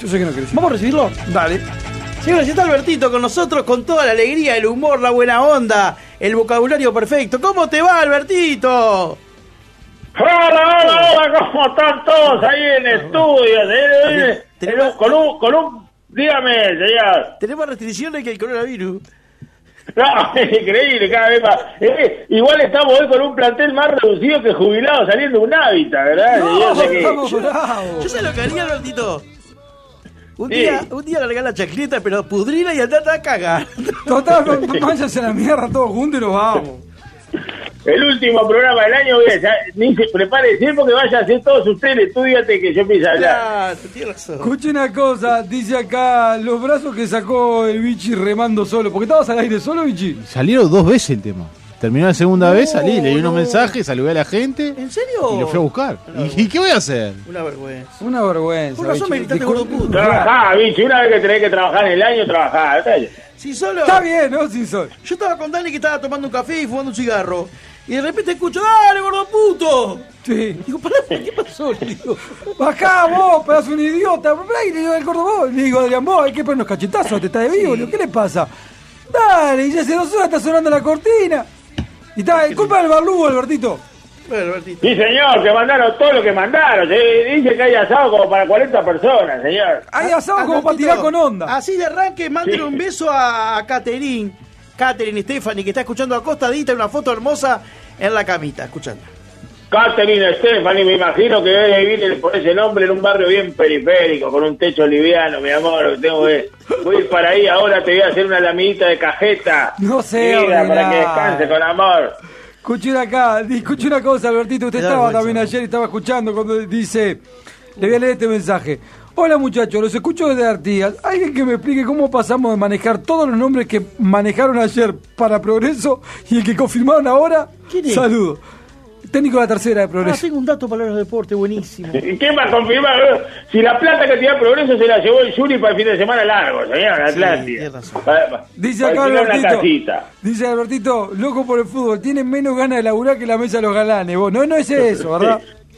Yo sé que no querés. ¿Vamos a recibirlo? Dale. Señores, está Albertito con nosotros con toda la alegría, el humor, la buena onda, el vocabulario perfecto. ¿Cómo te va, Albertito? Hola, ¿cómo están todos ahí en estudios? Con un... Dígame, señor. Tenemos restricciones que el coronavirus. No, es increíble, cada vez más. Igual estamos hoy con un plantel más reducido que jubilados saliendo de un hábitat, ¿verdad? Yo sé lo que haría, Albertito. Un día largar la chacleta, pero pudrila y andate a cagar. Total, váyanse a la mierda todos juntos y nos vamos. El último programa del año, ni se prepare siempre que vaya a hacer todos ustedes, estudiate que yo empiezo a hablar. Claro, tienes razón. Escuche una cosa, dice acá, los brazos que sacó el Vichy remando solo. ¿Por qué estabas al aire solo, Vichy? Salieron 2 veces el tema. Terminó la segunda vez, salí, leí unos mensajes, saludé a la gente. ¿En serio? Y lo fui a buscar. ¿Y qué voy a hacer? Una vergüenza. Una vergüenza. Por razón me gritaste gordo puto. Trabajá, bicho, una vez que tenés que trabajar en el año, trabajá. Sí, solo. Está bien, ¿no? Sin sol. Yo estaba con Dani que estaba tomando un café y fumando un cigarro. Y de repente escucho, ¡dale, gordo puto! Sí. Digo, pará, ¿qué pasó? Le digo, bajá vos, pedazo de un idiota. Y le digo, el gordo vos. Le digo, Adrián, vos, hay que poner unos cachetazos, te está de vivo. Le digo, ¿qué le pasa? Dale, y ya hace 2 horas está sonando la cortina. Y está, es culpa del Barlugo, Albertito. Bueno, Albertito. Sí, señor, que mandaron todo lo que mandaron. Dice que hay asado como para 40 personas, señor. Hay asado como para tirar con onda. Así de arranque, mándale un beso a Catherine Stephanie, que está escuchando acostadita, una foto hermosa en la camita, escuchando. Catherine Stephanie, me imagino que debe vivir por ese nombre en un barrio bien periférico, con un techo liviano, mi amor. Voy a ir para ahí ahora, te voy a hacer una lamidita de cajeta. No sé, para que descanse con amor. Escuché una cosa, Albertito. Usted estaba también ayer y estaba escuchando cuando dice, le voy a leer este mensaje. Hola muchachos, los escucho desde Artigas. ¿Alguien que me explique cómo pasamos de manejar todos los nombres que manejaron ayer para Progreso y el que confirmaron ahora? ¿Quién es? Saludos. Técnico de la tercera de Progreso. Tengo un dato para los deportes, buenísimo. ¿Y quién va a confirmar? Si la plata que tenía Progreso se la llevó el Yuri para el fin de semana largo, señor, Atlántida. Dice acá Dice Albertito, loco por el fútbol, tienen menos ganas de laburar que la mesa de los galanes. Vos, no es eso, ¿verdad?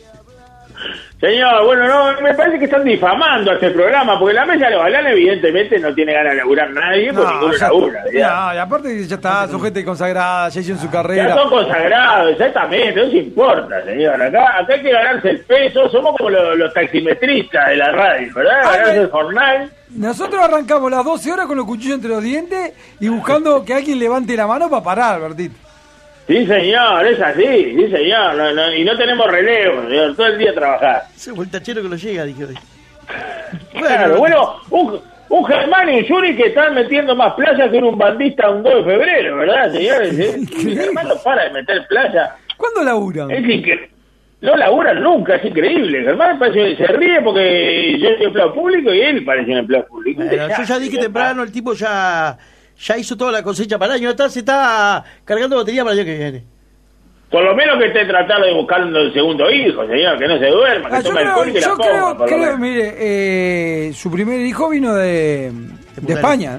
Señor, bueno, no, me parece que están difamando a este programa, porque la mesa de los galanes evidentemente no tiene ganas de laburar nadie, porque ninguno labura. No, y aparte ya está, son gente consagrada, ya hicieron su carrera. Ya son consagrados, exactamente, no se importa, señor. Acá hay que ganarse el peso, somos como los taximetristas de la radio, ¿verdad? Ganarse el jornal. Nosotros arrancamos las 12 horas con los cuchillos entre los dientes y buscando que alguien levante la mano para parar, Bertito. Sí, señor, es así, sí, señor. Y no tenemos relevo, señor, todo el día a trabajar. Ese fue el tachero que lo llega, dije hoy. Claro, bueno, un Germán y un Yuri que están metiendo más playa que un bandista un 2 de febrero, ¿verdad, señores? Germán no para de meter playa. ¿Cuándo laburan? Es increíble. No laburan nunca, es increíble. Germán parece que se ríe porque yo soy empleado público y él parece un empleado público. Bueno, yo ya dije temprano, el tipo ya hizo toda la cosecha para el año, se está cargando batería para el año que viene. Por lo menos que esté tratando de buscar un segundo hijo, señor, que no se duerma, que tome alcohol y que la ponga. Yo creo, mire, su primer hijo vino de España.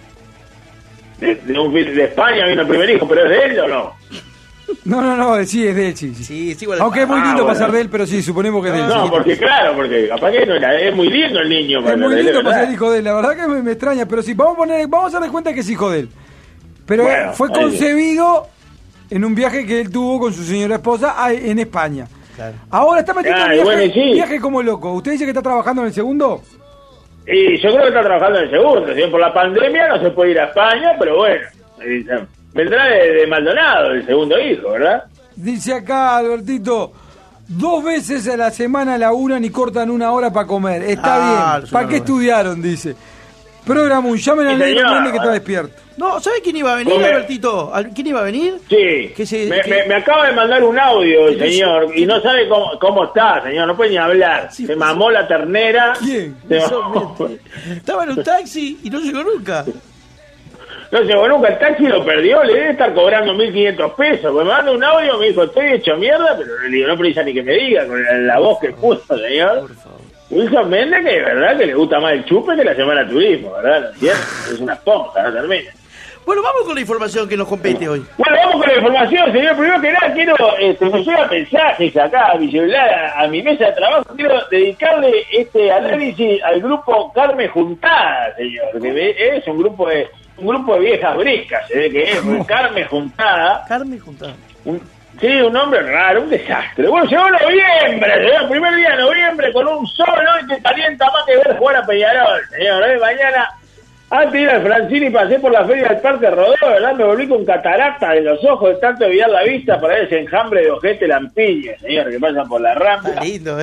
De España vino el primer hijo, pero ¿es de él o no? No, sí, es de él, sí. Sí, igual. Aunque es muy lindo pasar de él, pero sí, suponemos que es de él. No, porque capaz que no era, es muy lindo el niño. Es muy lindo pasar hijo de él, la verdad que me extraña, pero sí, vamos a darle cuenta que es hijo de él. Pero bueno, fue concebido en un viaje que él tuvo con su señora esposa en España. Claro. Ahora está metiendo viaje como loco. ¿Usted dice que está trabajando en el segundo? Y yo creo que está trabajando en el segundo. ¿Sí? Por la pandemia no se puede ir a España, pero bueno, vendrá de Maldonado el segundo hijo, ¿verdad? Dice acá, Albertito, 2 veces a la semana laburan y cortan 1 hora para comer. Está bien. ¿Para qué estudiaron? Dice. Programun, llamen al negro que está despierto. No, ¿sabes quién iba a venir, Albertito? ¿Quién iba a venir? Sí, me acaba de mandar un audio el señor y no sabe cómo está, señor, no puede ni hablar. Sí, se mamó la ternera. ¿Quién? Estaba en un taxi y no llegó nunca. No llegó nunca, el taxi lo perdió, le debe estar cobrando 1.500 pesos. Me manda un audio, me dijo, estoy hecho mierda, pero le digo, no precisa ni que me diga con la voz que puso, señor. Por favor. Wilson Méndez, que de verdad que le gusta más el chupe que la semana turismo, ¿verdad? ¿No entiendes? Es una esponja, no termina. Bueno, vamos con la información que nos compete hoy. Bueno, vamos con la información, señor. Primero que nada, quiero, me llega mensajes acá a mi celular, a mi mesa de trabajo. Quiero dedicarle este análisis al grupo Carmen Juntada, señor. Que es un grupo de viejas briscas, se ve que es. Carmen Juntada. Carmen Juntada. Sí, un nombre raro, un desastre. Bueno, llegó noviembre, señor, el primer día de noviembre con un sol hoy que calienta más que ver jugar a Peñarol, señor. Mañana, antes de ir al Francini, pasé por la feria del Parque Rodó, ¿verdad? Me volví con catarata de los ojos de tanto evitar la vista para ese enjambre de ojete lampiña, señor, que pasa por la rampa. Está lindo,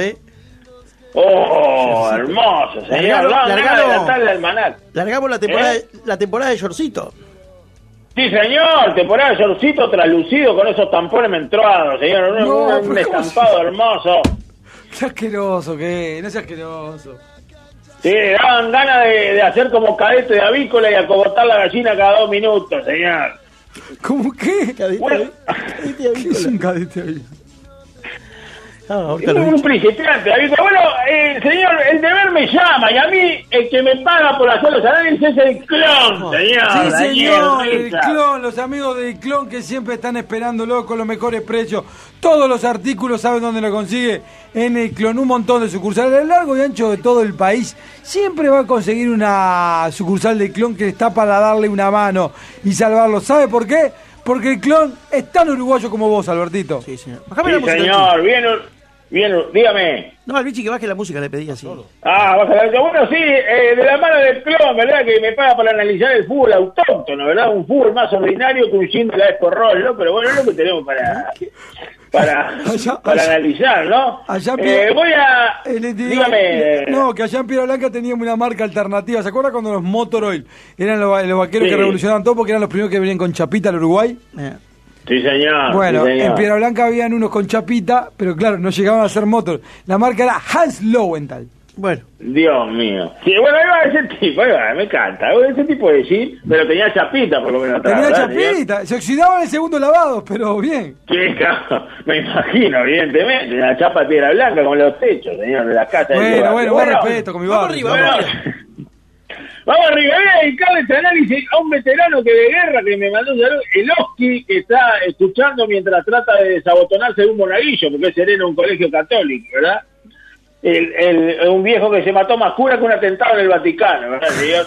Oh, hermoso, señor. Largamos la temporada de Yorcito. Sí, señor, temporada de shortcito traslucido con esos tampones menstruados, señor. Un estampado hermoso. Qué asqueroso que es, no es asqueroso. Sí, daban ganas de hacer como cadete de avícola y acogotar la gallina cada 2 minutos, señor. ¿Cómo qué? Bueno, ¿Qué es un cadete avícola? Un principiante, avícola. Bueno, señor, el deber me llama y a mí el que me paga por hacer los análisis es el clon, señor. Sí, señor, el Risa. clon, los amigos del clon que siempre están esperándolo con los mejores precios. Todos los artículos saben dónde lo consigue. En el clon, un montón de sucursales a lo largo y ancho de todo el país. Siempre va a conseguir una sucursal del clon que está para darle una mano y salvarlo. ¿Sabe por qué? Porque el clon es tan uruguayo como vos, Albertito. Sí, señor. Sí, señor, bien, dígame. No, al bichi que baje la música le pedí así. Baja la... Bueno, sí, de la mano del clon, ¿verdad? Que me paga para analizar el fútbol autóctono, ¿verdad? Un fútbol más ordinario que un gin de la Esporrol, ¿no? Pero bueno, es lo que tenemos para analizar, ¿no? Allá voy a... dígame... No, que allá en Piedra Blanca teníamos una marca alternativa. ¿Se acuerda cuando los Motor Oil eran los vaqueros que revolucionaban todo porque eran los primeros que venían con chapita al Uruguay? Sí, señor. Bueno, sí, señor. En Piedra Blanca habían unos con chapita, pero claro, no llegaban a ser Motor. La marca era Hans Lowenthal. Bueno. Dios mío. Sí, bueno, ahí va ese tipo, me encanta. Ese tipo de jean, pero tenía chapita por lo menos. Tenía chapita, señor. Se oxidaba en el segundo lavado, pero bien. Sí, claro, me imagino, evidentemente. La chapa de Piedra Blanca con los techos, señor, de la casa. Bueno, buen respeto con mi barrio. Vamos arriba, voy a dedicarle este análisis a un veterano que de guerra que me mandó un saludo, el Oski, que está escuchando mientras trata de desabotonarse de un monaguillo, porque es sereno en un colegio católico, ¿verdad? Un viejo que se mató más cura que un atentado en el Vaticano, ¿verdad, señor?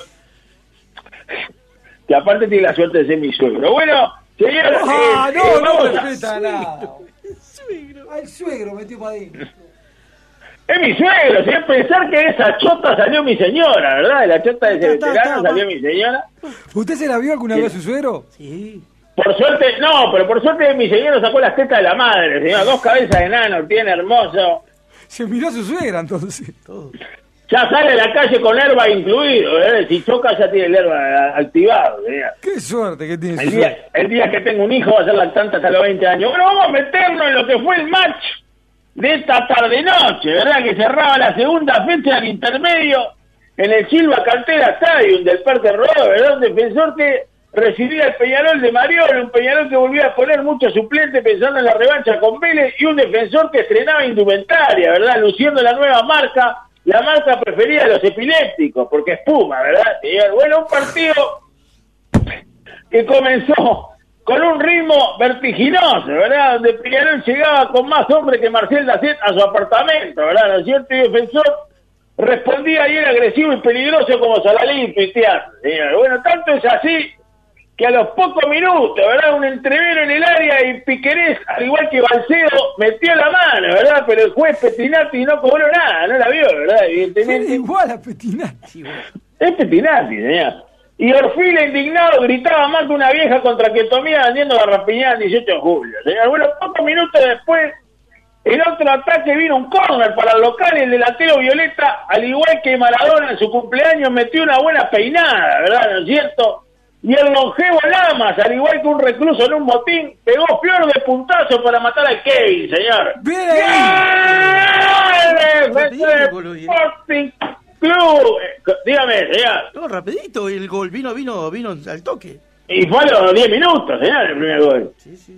Que aparte tiene la suerte de ser mi suegro. Bueno, señor... no respeta nada. Al suegro metió para adentro. Es mi suegro, señor. Pensar que esa chota salió mi señora, ¿verdad? De la chota de ese veterano salió mi señora. ¿Usted se la vio alguna vez a su suegro? Sí. Por suerte, no, pero por suerte mi señora sacó las tetas de la madre, señor. 2 cabezas de enano, tiene hermoso. Se miró a su suegra, entonces. Todo. Ya sale a la calle con herba incluido, ¿verdad? Si choca ya tiene el herba activado, señor. Qué suerte que tiene su suegra. El día que tengo un hijo va a ser lactante hasta los 20 años. Bueno, vamos a meternos en lo que fue el match de esta tarde-noche, ¿verdad? Que cerraba la segunda fecha del intermedio en el Silva Cantera Stadium del Parque Rodó, ¿verdad? Un defensor que recibía el Peñarol de Mariolo, un Peñarol que volvía a poner muchos suplentes pensando en la revancha con Vélez, y un defensor que estrenaba indumentaria, ¿verdad? Luciendo la nueva marca, la marca preferida de los epilépticos, porque es Puma, ¿verdad? Y bueno, un partido que comenzó con un ritmo vertiginoso, ¿verdad? Donde Peñarol llegaba con más hombres que Marcel Dacet a su apartamento, ¿verdad? ¿No es cierto? Y el defensor respondía y era agresivo y peligroso como Salalí y Pitián, señor. Bueno, tanto es así que a los pocos minutos, ¿verdad? Un entrevero en el área y Piquerés, al igual que Balcedo, metió la mano, ¿verdad? Pero el juez Pettinati no cobró nada, no la vio, ¿verdad? Evidentemente. Sí, igual a Pettinati. Es Pettinati, señor. Y Orfila, indignado, gritaba más que una vieja contra que Tomía vendiendo garrapiñada el 18 de julio, señor. Bueno, pocos minutos después, en otro ataque vino un córner para el local y el delantero Violeta, al igual que Maradona en su cumpleaños, metió una buena peinada, ¿verdad? ¿No es cierto? Y el longevo Lamas, al igual que un recluso en un motín, pegó flor de puntazo para matar a Kevin, señor. ¡Bien ahí! Sporting Club. Dígame, señor. No, rapidito, el gol vino al toque. Y fue a los 10 minutos, señor, el primer gol. Sí.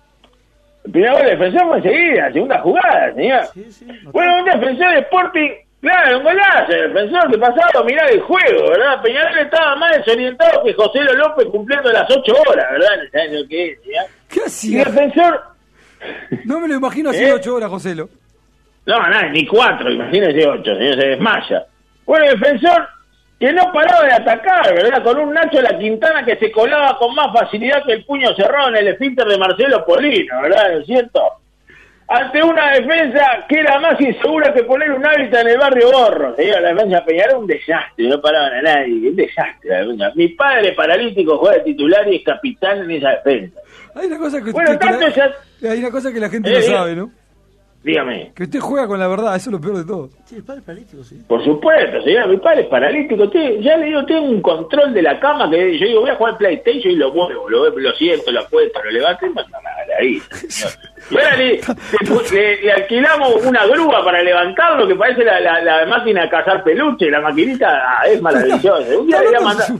El primer gol del defensor fue enseguida, segunda jugada, señor. Sí, bueno, un defensor de Sporting Claro, un golazo, el defensor que pasaba a dominar el juego, ¿verdad? Peñarol estaba más desorientado que José López cumpliendo las 8 horas, ¿verdad? ¿Sabes lo que es? ¿Ya? ¿Qué Y hacía? el defensor... No me lo imagino haciendo 8 horas, Joselo. No, nada, ni 4, imagínese 8, señor, se desmaya. Bueno, el defensor que no paraba de atacar, ¿verdad? Con un Nacho La Quintana que se colaba con más facilidad que el puño cerrado en el esfínter de Marcelo Polino, ¿verdad? ¿No es cierto? Ante una defensa que era más insegura que poner un hábitat en el barrio Borro. Señor, la defensa de Peñarol un desastre, no paraban a nadie, un desastre. La defensa. Mi padre paralítico juega de titular y es capitán en esa defensa. Hay una cosa que, Bueno, tanto hay una cosa que la gente no sabe, ¿no? Dígame. Que usted juega con la verdad, eso es lo peor de todo. Sí, el padre paralítico, sí. Por supuesto, señor, mi padre es paralítico. Ya le digo, tengo un control de la cama que yo digo, voy a jugar PlayStation y lo muevo, lo siento, lo acuesto, lo levanto y me ahí. Y ahora le alquilamos una grúa para levantarlo que parece la máquina de cazar peluche. La maquinita es maravillosa. Un día le voy a mandar...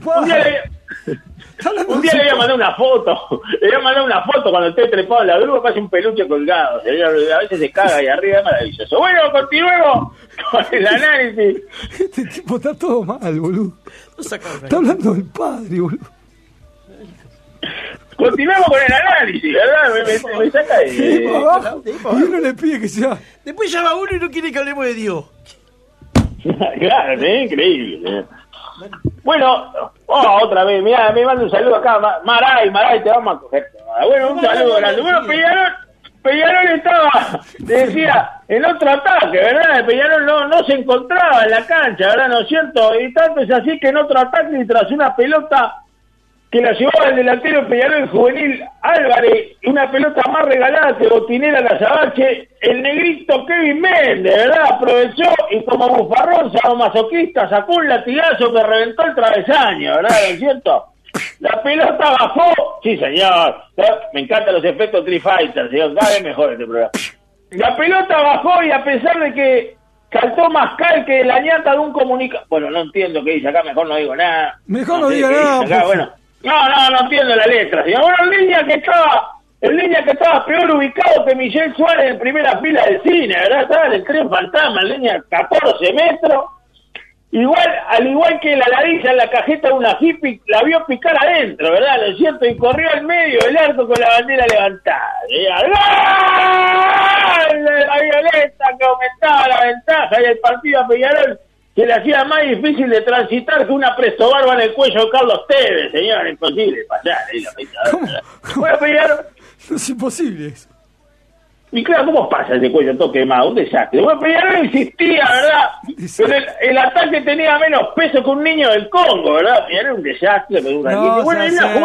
Un día le voy a mandar una foto. Le voy a mandar una foto cuando esté trepado en la grúa, pasa un peluche colgado. Señor, a veces se caga ahí arriba, es maravilloso. Bueno, continuemos con el análisis. Este tipo está todo mal, boludo. Está hablando del padre, boludo. Continuemos con el análisis, ¿verdad? Me saca De abajo, y uno le pide que sea... Después llama uno y no quiere que hablemos de Dios. Claro, es increíble. Bueno, otra vez, mirá, me manda un saludo acá, Maray, te vamos a coger. Bueno, un saludo grande. Bueno, Peñarol estaba, te decía, en otro ataque, ¿verdad? Peñarol no se encontraba en la cancha, ¿verdad? ¿No es cierto? Y tanto es así que en otro ataque, tras una pelota que la llevaba el delantero Peñarol juvenil Álvarez, una pelota más regalada que Botinera la Sabache, el negrito Kevin Méndez, ¿verdad? Aprovechó y como bufarrón sadomasoquista sacó un latigazo que reventó el travesaño, ¿verdad? ¿No es cierto? La pelota bajó, sí señor, me encantan los efectos Street Fighter, señor, cada vez mejor este programa. La pelota bajó y a pesar de que saltó más cal que la ñata de un comunicador, bueno, no entiendo qué dice acá, mejor no digo nada. Mejor no diga nada. Acá, bueno. No entiendo la letra, señor. Bueno, el línea que estaba peor ubicado que Michelle Suárez en primera fila del cine, ¿verdad? Estaba en el tren fantasma, línea 14 metros. Al igual que la ladilla en la cajeta de una hippie, la vio picar adentro, ¿verdad? ¿No es cierto? Y corrió al medio del arco con la bandera levantada. ¡Gol! La Violeta que aumentaba la ventaja y el partido a Peñarol se le hacía más difícil de transitar que una presto barba en el cuello de Carlos Tevez, señor, imposible pasar ahí la peinadora. Bueno, Peñarol... No es imposible eso. Y claro, ¿cómo pasa ese cuello todo quemado? Un desastre. Bueno, Peñarol insistía, ¿verdad? Pero el ataque tenía menos peso que un niño del Congo, ¿verdad? Peñarol un desastre, pero bueno,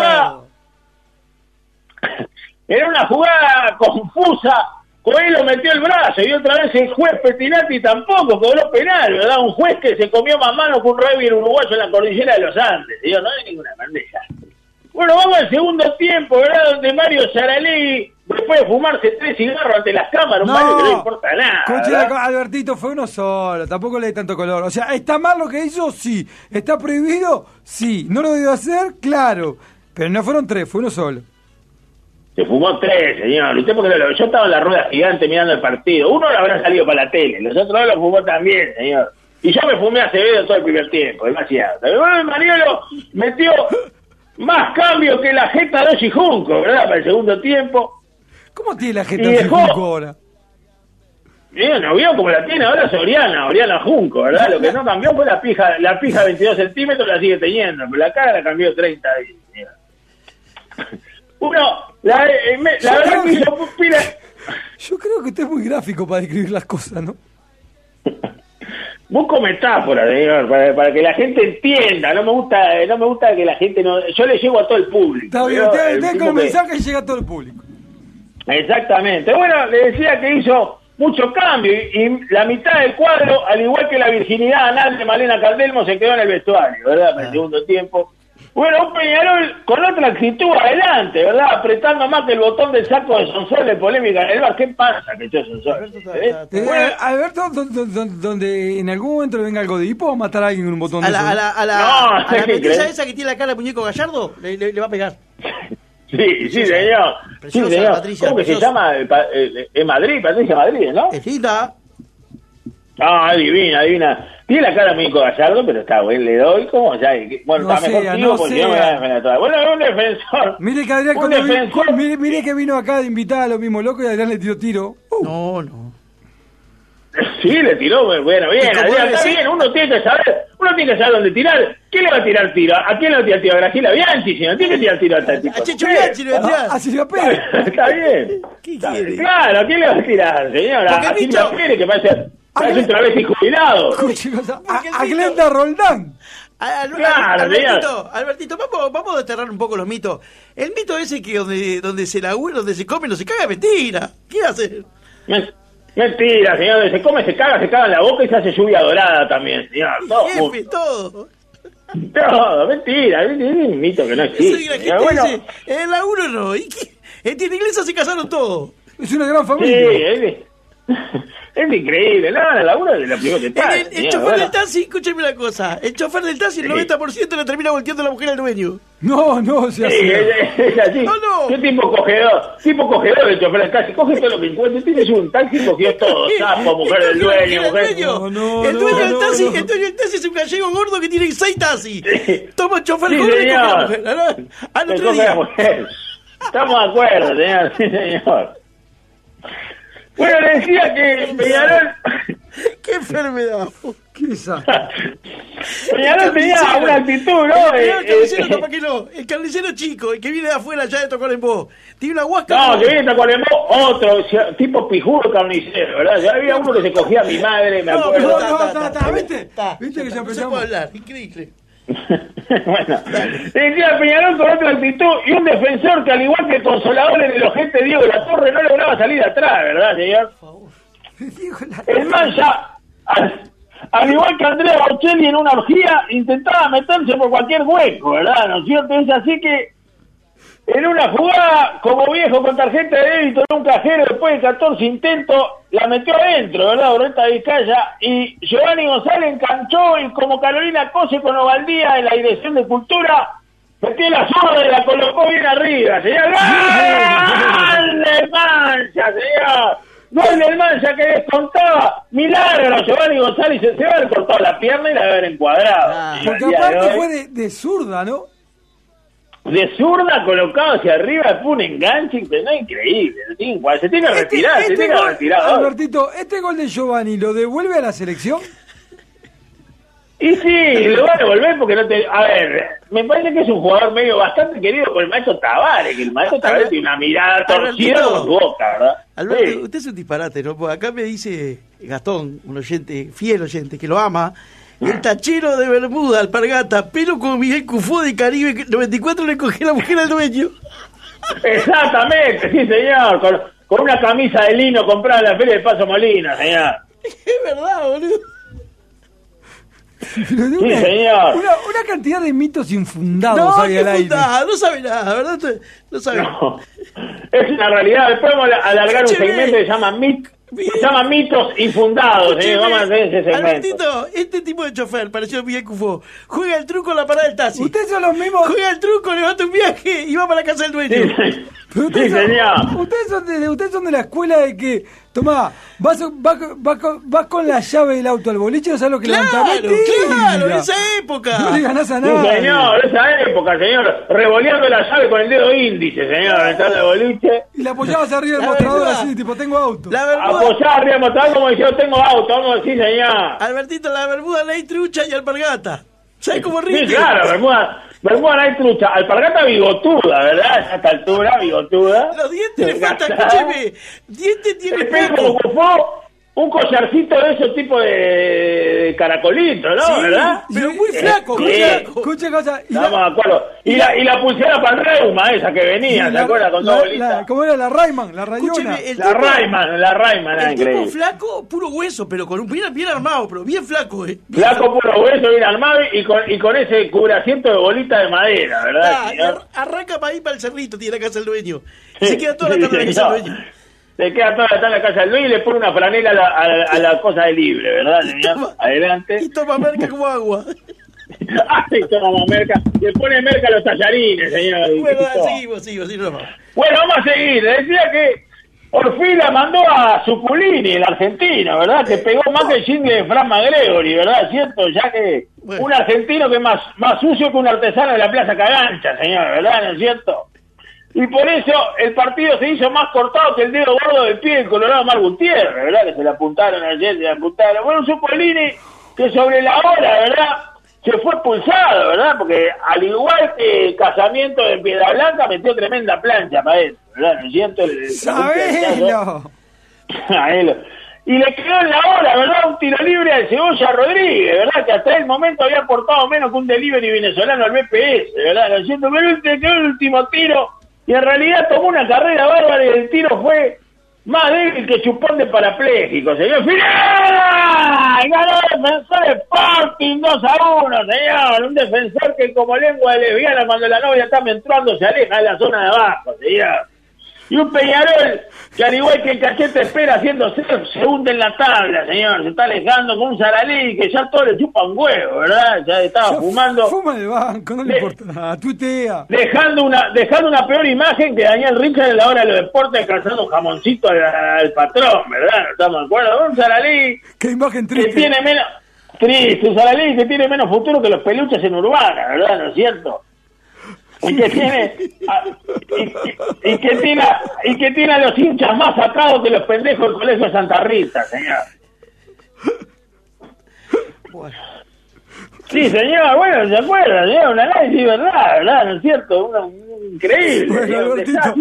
era una jugada confusa. Coelho metió el brazo y otra vez el juez Pettinati tampoco cobró penal, ¿verdad? Un juez que se comió más mano que un rugby uruguayo en la cordillera de los Andes. Digo, no hay ninguna bandeja. Bueno, vamos al segundo tiempo, ¿verdad? Donde Mario Saralegui, después de fumarse 3 cigarros ante las cámaras, un Mario que no le importa nada. Escucha, Albertito, fue uno solo, tampoco le di tanto color. O sea, ¿está mal lo que hizo? Sí. ¿Está prohibido? Sí. ¿No lo debió hacer? Claro. Pero no fueron 3, fue uno solo. Se fumó 3, señor. ¿Usted porque yo estaba en la rueda gigante mirando el partido. Uno lo habrá salido para la tele, los otros 2 lo fumó también, señor. Y yo me fumé a Acevedo todo el primer tiempo, demasiado. Bueno, Mariolo metió más cambio que la jeta de Ochi Junco, ¿verdad? Para el segundo tiempo. ¿Cómo tiene la jeta de Ochi Junco ahora? ¿No vio como la tiene ahora Oriana Junco, ¿verdad? Lo que no cambió fue la pija 22 centímetros, la sigue teniendo, pero la cara la cambió 30 días. La verdad que hizo pila. Yo creo que usted es muy gráfico para describir las cosas, ¿no? Busco metáforas, señor, para que la gente entienda. No me gusta que la gente no. Yo le llego a todo el público. Está bien, usted con el mensaje llega a todo el público. Exactamente. Bueno, le decía que hizo mucho cambio y la mitad del cuadro, al igual que la virginidad anal de Malena Caldelmo, se quedó en el vestuario, ¿verdad? Para el segundo tiempo. Bueno, un Peñarol con otra actitud adelante, ¿verdad? Apretando más que el botón del saco de Sonsol de polémica en el bar. ¿Qué pasa que esto es Sonsol? Alberto, donde en algún momento le venga algo de hipo, va a matar a alguien con un botón de Sonsol. A la petiza esa que tiene la cara de muñeco Gallardo, le va a pegar. Sí, señor. Preciosa, sí, señor. Patricia, ¿Cómo que se llama? Es Madrid, Patricia Madrid, ¿no? Es linda. Ah, divina. Tiene la cara muy Gallardo, pero está bueno, le doy como ya. Bueno, No está mejor sea, tío, no porque sea. yo me voy a defender toda. Bueno, es un defensor. Mire que Adrián, Un cuando defensor. mire que vino acá de invitada a los mismos locos y Adrián le tiró tiro. No. Sí, le tiró, bueno, bien, ¿Y cómo Adrián, debe está ser? bien, uno tiene que saber dónde tirar. ¿Quién le va a tirar tiro? ¿A quién le va a tirar tiro? ¿A Graciela Bianchi? Si no tiene que tirar tiro a tal tipo. A Checho Bianchi le va a tirar. A Silvia Pérez. Está bien. ¿Qué Está quiere? bien. Claro, ¿a quién le va a tirar, señora? Porque A Silvia Micho- Pérez, que parece un travesti jubilado. Escuche, cosa, Porque el a mito- Glenda Roldán. Claro, Albertito, vamos a desterrar un poco los mitos. El mito ese que donde se labura, donde se come, no se caga, mentira. ¿Qué hace? Mentira, señor. Se come, se caga en la boca y se hace lluvia dorada también, señor. Jefe, todo. Todo, mentira. Es un mito que no Eso existe. y la gente señor. Bueno, dice, en el laburo no. ¿Y qué? En la iglesia se casaron todos. Es una gran sí, familia. es increíble. No, la laburo de la primera etapa. El chofer del taxi, escúchame una cosa. El chofer del taxi, el 90% le termina volteando la mujer al dueño. No se Sí, hace. es así. No. ¿Qué tipo cogedor el chofer del taxi? Coge todo lo que encuentre. Tienes un taxi y cogió todo. Sapo, mujer del dueño, mujer. No, El dueño del taxi, no. el dueño del taxi es un gallego gordo que tiene 6 taxis. Sí. Toma el chofer Sí, gordo y coge a la señor. mujer. Al Se otro coge a la día. mujer. Estamos de acuerdo, señor. Sí, señor. Bueno, le decía que Peñarol... ¡Qué enfermedad! ¿Qué es esa? Peñarol tenía una actitud, ¿no? El carnicero, capaz que no. El carnicero chico, el que viene de afuera ya de tocar en vos. Tiene una huasca. No, que viene con otro, tipo pijudo carnicero, ¿verdad? Ya había uno que se cogía a mi madre, me acuerdo. ¿Viste que ya No se empezamos? puede hablar, increíble. Bueno, decía Peñarol con otra actitud y un defensor que al igual que el consolador en el ojete Diego de la Torre no lograba salir de atrás, ¿verdad, señor? El man ya, al igual que Andrea Bocelli en una orgía, intentaba meterse por cualquier hueco, ¿verdad? ¿No es cierto? Es así que en una jugada, como viejo con tarjeta de débito en un cajero, después de 14 intentos, la metió adentro, ¿verdad? Oreta Vizcaya, y Giovanni González enganchó y como Carolina Cose con Ovaldía en la Dirección de Cultura, metió la zurda y la colocó bien arriba, señor. ¡Gol del Mancha, señor! Gol del Mancha que descontaba. Milagro, Giovanni González se va a haber cortado la pierna y la va a haber encuadrado. Ah, señor, Porque el día de aparte hoy. fue de zurda, ¿no? De zurda colocado hacia arriba, fue un enganche, no, increíble. Se tiene que retirar, se tiene que gol, retirar. ahora. Albertito, ¿este gol de Giovanni lo devuelve a la selección? Y sí, lo va a devolver porque no te... A ver, me parece que es un jugador medio bastante querido por el maestro Tavares, que el maestro Tavares tiene una mirada torcida Albertito. con su boca, ¿verdad? Alberto, Sí. usted es un disparate, ¿no? Porque acá me dice Gastón, un oyente, fiel oyente, que lo ama. El tachero de Bermuda, alpargata, pelo como Miguel Cufó de Caribe 94 le cogió la mujer al dueño. Exactamente, sí, señor. Con una camisa de lino comprada en la Feria de Paso Molina, señor. Es verdad, boludo. Pero de Sí, señor. Una cantidad de mitos infundados No, ahí qué al aire. putada, no sabe nada, ¿verdad? No sabe. No, es una realidad. Después vamos a alargar un Escúcheme. segmento que se llama mitos infundados. Vamos a hacer ese segmento. Albertito, este tipo de chofer, parecido a Miguel Cufó, juega el truco en la parada del taxi. Ustedes son los mismos. Juega el truco, levanta un viaje y va para la casa del dueño. Sí, Pero sí, señor. ustedes son de la escuela de que, tomá, vas con la llave del auto al boliche, no sabes lo que levantás. Claro, en esa época. No le ganás a Sí, nada. señor, esa época, señor, revoleando la llave con el dedo índice, señor, entrando al boliche, Y la apoyabas arriba del La mostrador verdad. así, tipo, tengo auto. La Bermuda, apoyar arriba, mostrar como dice, yo tengo auto, vamos a decir, señor. Albertito, la Bermuda, ley trucha y alpargata. ¿Sabes cómo Sí, rinde? claro, Bermuda no hay trucha, alpargata bigotuda, ¿verdad? A esta altura, bigotuda. Los dientes le faltan, Desgastada. escúcheme. Dientes tiene El pelo como poco. Cufó, un collarcito de esos tipo de caracolito, ¿no? Sí, ¿verdad? pero muy flaco, muy Sí. flaco. Escucha cosa. Estamos de acuerdo. Y la pulsera para el reuma esa que venía, ¿se acuerdan? Con dos bolitas. ¿Cómo era la Rayman? La Rayona. Escúcheme, el La tipo- Rayman, era El tipo increíble. flaco, puro hueso, pero con un bien armado, pero bien flaco, Bien Flaco puro hueso, bien armado y con ese cubrasiento de bolita de madera, ¿verdad, Ah, señor? arranca para ir para el cerrito, tiene la casa del dueño. Y Sí, se queda toda la sí, tarde en la casa del señor. dueño. Se queda toda la tarde en la casa del Luis y le pone una franela a la cosa de libre, ¿verdad, señor? toma- Adelante. Y toma merca como agua. Ay, toma merca. Le pone merca a los tallarines, señor. Bueno, Y todo. seguimos, no vamos. Bueno, vamos a seguir. Le decía que Orfila mandó a Zuculini, el argentino, ¿verdad? Que pegó más que el jingle de Fran McGregory, ¿verdad? ¿Cierto? Ya que un argentino que es más sucio que un artesano de la Plaza Cagancha, señor, ¿verdad? ¿No es cierto? Y por eso el partido se hizo más cortado que el dedo gordo del pie del Colorado Mar Gutiérrez, ¿verdad? Que se le apuntaron ayer, se le apuntaron. Bueno, Zuculini, que sobre la hora, ¿verdad? Se fue expulsado, ¿verdad? Porque al igual que Casamiento de Piedra Blanca, metió tremenda plancha para él, ¿verdad? ¿No es cierto? ¡Sabelo! Y le quedó en la hora, ¿verdad? Un tiro libre al Cebolla Rodríguez, ¿verdad? Que hasta el momento había aportado menos que un delivery venezolano al BPS, ¿verdad? ¿No es cierto? Pero él te quedó el último tiro y en realidad tomó una carrera bárbara y el tiro fue más débil que chupón de parapléjico, señor. ¡Final! Ganó el Defensor Sporting 2-1, señor. Un defensor que como lengua lesbiana cuando la novia está menstruando se aleja de la zona de abajo, señor. Y un Peñarol que al igual que el Cachete Espera haciendo surf, se hunde en la tabla, señor. Se está alejando con un Saralí que ya todo le chupa un huevo, ¿verdad? Ya estaba fumando. Fuma de banco, no le importa nada, tuitea. Dejando una peor imagen que Daniel Richard en la hora de los deportes calzando un jamoncito al patrón, ¿verdad? ¿Estamos de acuerdo? Un Saralí. Qué imagen triste. Que tiene menos... Triste, un Saralí que tiene menos futuro que los peluches en Urbana, ¿verdad? ¿No es cierto? Y que tiene a los hinchas más sacados que los pendejos del Colegio Santa Rita, señor. Bueno. Sí, señor, bueno, ¿se acuerda? Señor? Un análisis, ¿verdad? ¿No es cierto? Increíble. Bueno,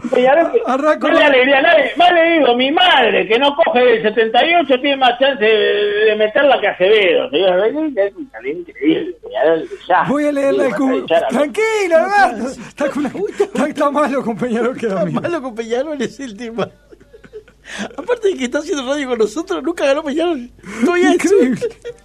no le alegría a nadie. Más le digo, mi madre, que no coge del 78, tiene más chance de meterla que Acevedo, señor. Es increíble. Ya. Voy a leerle el cubo. Tranquilo, Alberto. Está malo con Peñarol que Está malo con Peñarol es el tema. Aparte de que está haciendo radio con nosotros, nunca ganó Peñarol. Increíble.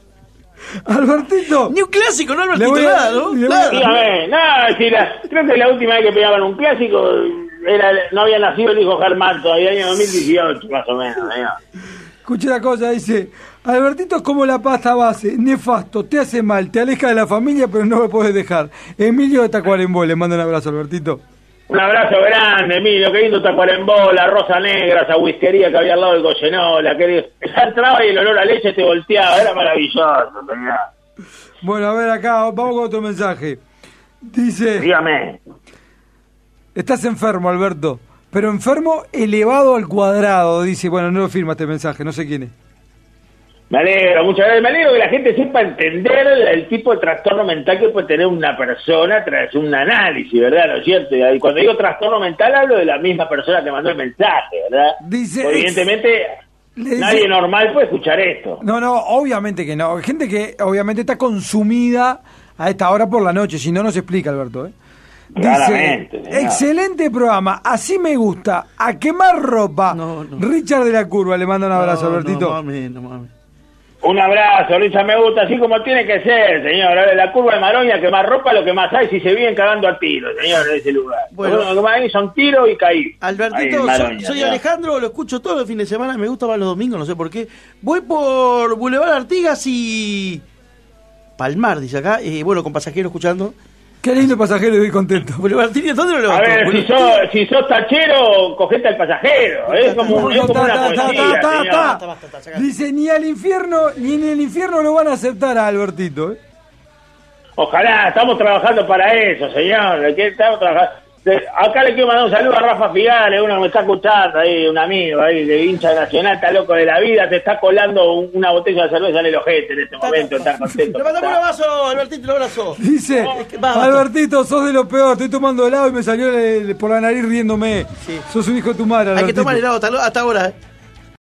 Albertito. Ni un clásico, ¿no, Albertito? Nada, ¿no? Dígame, creo que la última vez que pegaban un clásico no había nacido el hijo Germán todavía, año 2018, más o menos. Escuche la cosa, dice, Albertito es como la pasta base, nefasto, te hace mal, te aleja de la familia, pero no me puedes dejar. Emilio de Tacuarembó, le mando un abrazo, Albertito. Un abrazo grande, Emilio, qué lindo Tacuarembó, la Rosa Negra, esa whiskería que había al lado del Goyenola, que ya entraba y el olor a leche te volteaba, era maravilloso, señor. Bueno, a ver acá, vamos con otro mensaje. Dice... Dígame. Estás enfermo, Alberto, pero enfermo elevado al cuadrado, dice, bueno, no lo firma este mensaje, no sé quién es. Me alegro, muchas gracias. Me alegro que la gente sepa entender el tipo de trastorno mental que puede tener una persona tras un análisis, ¿verdad? ¿No es cierto? Y cuando digo trastorno mental hablo de la misma persona que mandó el mensaje, ¿verdad? Dice, evidentemente nadie normal puede escuchar esto. No, obviamente que no. Gente que obviamente está consumida a esta hora por la noche, si no, no se explica, Alberto, ¿eh? Dice, excelente programa, así me gusta, a quemar ropa. No. Richard de la Curva, le manda un abrazo, Albertito. No mames. Un abrazo, Richard, me gusta, así como tiene que ser, señor. Ahora la Curva de Maroña, quemar ropa, lo que más hay, si se vienen cagando a tiros, señor, en ese lugar. Bueno, lo que más hay son tiros y caí. Albertito, soy Alejandro, lo escucho todos los fines de semana, me gusta más los domingos, no sé por qué. Voy por Boulevard Artigas y Palmar, dice acá, bueno, con pasajeros escuchando. Qué lindo pasajero, estoy contento. Boulevard Artigas, ¿dónde lo levanto? A ver, si sos tachero, cogete al pasajero. Es como una poesía. Dice, ni en el infierno lo van a aceptar a Albertito, ¿eh? Ojalá, estamos trabajando para eso, señor. Estamos trabajando. Acá le quiero mandar un saludo a Rafa Figales, uno que me está escuchando ahí, un amigo ahí de hincha nacional, está loco de la vida, te está colando una botella de cerveza en el ojete en este momento, está contento. Le mandamos un abrazo, Albertito, un abrazo. Dice, Albertito, sos de lo peor, estoy tomando helado y me salió por la nariz riéndome. Sí. Sos un hijo de tu madre, Albertito. Hay que tomar helado hasta ahora,